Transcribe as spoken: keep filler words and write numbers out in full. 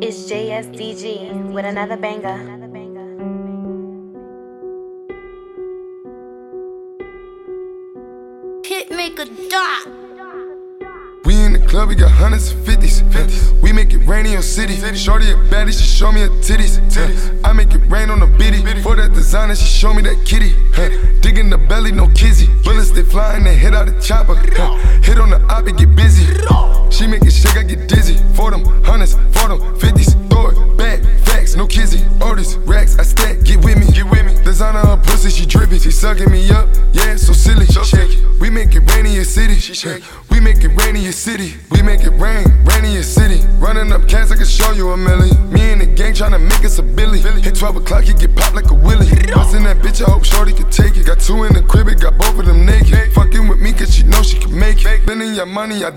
It's J S D G with another banger. Hit make a dot. We in the club, we got hundreds and fifties. We make it rain in your city. Shorty a baddie, she show me her titties. I make it rain on the biddy. For that designer, she show me that kitty. Dig in the belly, no kizzy. Bullets they flying, they hit out the chopper. Hit on the op, it get busy. She make it shake, I get dizzy. For them hundreds, for them fifties. Throw it back, facts, no kizzy. All these racks, I stack, get with me. Get with me. Designer her pussy, she dripping. She sucking me up, yeah, so silly. Shake it. We make it rain in your city. We make it rain in your city. We make it rain, rain in your city. Running up cats, I can show you a milli. Me and the gang tryna make us a billy. Hit twelve o'clock, he get popped like a willy. Bustin' that bitch, I hope shorty can take it. Got two in the crib, it got both of them naked. Fucking with me cause she know she can make it. Spending your money, I